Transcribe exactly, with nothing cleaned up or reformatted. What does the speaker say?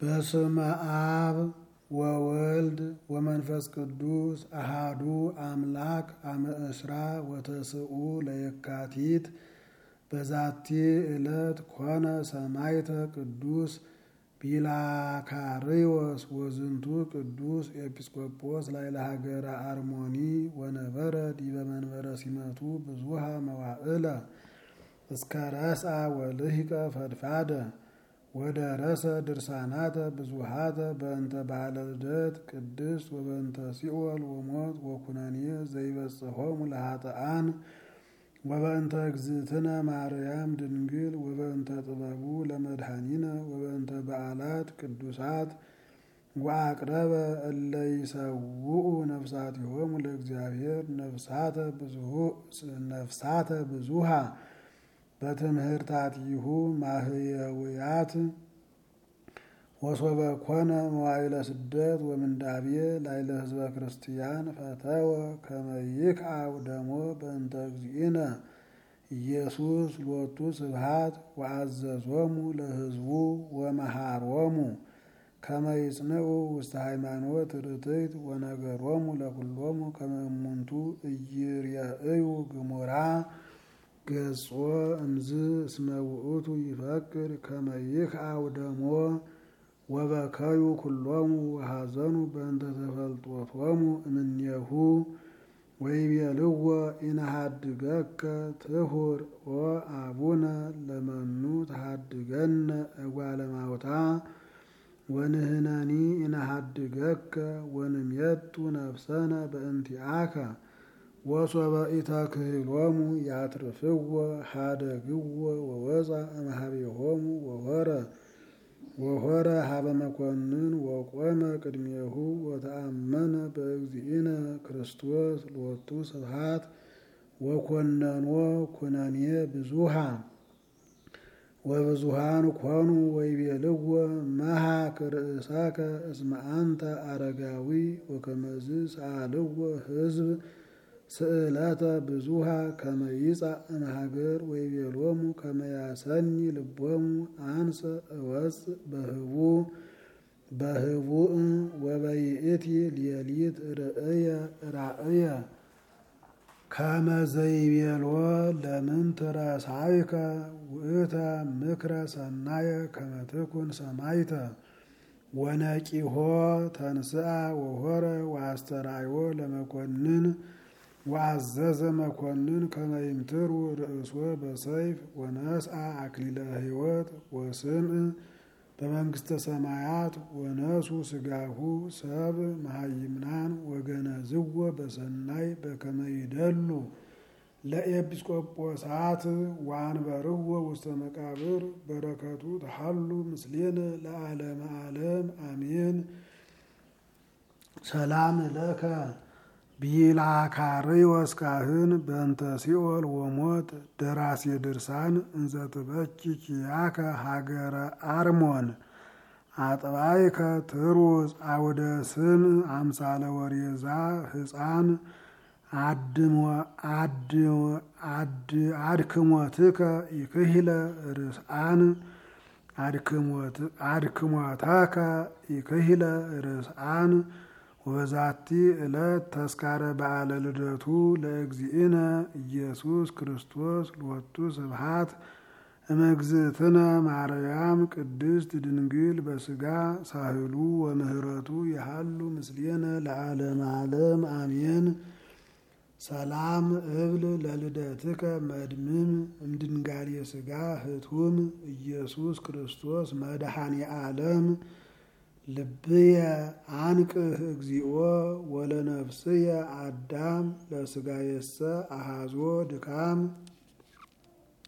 በስመ አብ ወወልድ ወመንፈስ ቅዱስ አሃዱ አምላክ አመ እስራ ወተስዑ ለየካቲት በዛቲ ዕለት ኮነ ሰማዕተ ቅዱስ ቢላካርዮስ ወዝንቱ ቅዱስ ኤጲስቆጶስ ላዕለ ሀገረ አርሞኒ ወነበረ ዲበ መንበረ ሲመቱ ብዙሃ መዋዕለ እስከ ረስአ ወልሂቀ ፈድፋደ ወደረሰ ድርሳናተ ብዙሃተ በእንተ ባለ ልደት ቅድስት ወበእንተ ሲኦል ወሞት ወኩነኔ ዘይበጽሖሙ ለኃጥኣን ወበእንተ እግዝእትነ ማርያም ድንግል ወበእንተ ጥበቡ ለመድኃኒነ ወበእንተ በዓላት ቅዱሳት ወአቅረበ እለ ይሰውኡ ነፍሳቲሆሙ ለእግዚአብሔር ነፍሳተ ነፍሳተ ብዙሃ በትምህርታቲሁ ማህየውያት ወሶበ ኮነ መዋዕለ ስደት ወምንዳቤ ላዕለ ህዝበ ክርስቲያን ፈተወ ከመ ይክዓው ደሞ በእንተ እግዚእነ ኢየሱስ ሎቱ ስብሐት ወአዘዞሙ ለህዝቡ ወመሃሮሙ ከመ ይጽንዑ ውስተ ሃይማኖት ርትዕት ወነገሮሙ ለኩሎሙ ከመ እሙንቱ ኢይርአዩ ግሙራ ገጾ እምዝ እስመ ውእቱ ይፈቅር ከመ ይክዓው ደሞ ወበከዩ ኩሎሙ ወሐዘኑ በእንተ ተፈልጦቶሙ እምኔሁ ወይቤልዎ ኢነሐድገከ ትሁር ወአቡነ ለመኑ ተሐድገነ እጓለ ማውታ ወንህነኒ ኢነሐድገከ ወንሜጡ ነፍሰነ በእንቲአከ ወሶበ ኢተክህሎሙ ያትርፍዎ ሀደግዎ ወወፃ እምኀቤሆሙ ወሆረ ወሆረ ሀበ መኮንን ወቆመ ቅድሜሁ ወተአመነ በእግዚእነ ክርስቶስ ሎቱ ስብሐት ወኮነኖ ኩነኔ ብዙሃ ወብዙሃን ኮኑ ወይቤልዎ መሐክ ርእሰከ እስመ አንተ አረጋዊ ወከመዝ ሰአልዎ ህዝብ ስእለተ ብዙሃ ከመ ይጻእ እምሀገር ወይቤሎሙ ከመ ያሰኒ ልቦሙ አንሰ እወፅእ በህቡእ በህቡእ ወበይእቲ ሌሊት ርእየ ራእየ ከመ ዘይቤልዎ ለምንት ረሳይከ ውእተ ምክረ ሰናየ ከመ ትኩን ሰማዕተ ወነቂሆ ተንስአ ወሆረ ወአስተርአዮ ለመኮንን ወአዘዘ መኮንን ከመ ይምትሩ ርእሶ በሰይፍ ወነስአ አክሊለ ሕይወት ወስምዕ በመንግስተ ሰማያት ወነሱ ስጋሁ ሰብ መሃይምናን ወገነዝዎ በሰናይ በከመ ይደሉ ለኤጲስቆጶሳት ወአንበርዎ ውስተ መቃብር በረከቱ ተሐሉ ምስሌነ ለዓለመ ዓለም አሜን። ሰላም ለከ ቢላካርዮስ ካህን በእንተ ሲኦል ወሞት ደራሲ ድርሳን እንዘ ትበኪ ኪያከ ሀገረ አርሞን አጥባይከ ትሩጽ አውደ ስም አምሳለ ወሬዛ ህፃን አድክሞትከ ይክህለ ርስአን አድክሞተከ ይክህለ ርስአን ወበዛቲ ዕለት ተስካረ በዓለ ልደቱ ለእግዚእነ ኢየሱስ ክርስቶስ ሎቱ ስብሐት እምእግዝእትነ ማርያም ቅድስት ድንግል በስጋ ሳህሉ ወምህረቱ ያሃሉ ምስሌነ ለዓለመ ዓለም አሜን። ሰላም እብል ለልደትከ መድምም እምድንጋሌ ስጋ ህቱም ኢየሱስ ክርስቶስ መድኃኔ ዓለም ልብየ አንቅህ እግዚኦ ወለነፍስየ አዳም ለስጋየሰ አሃዞ ድካም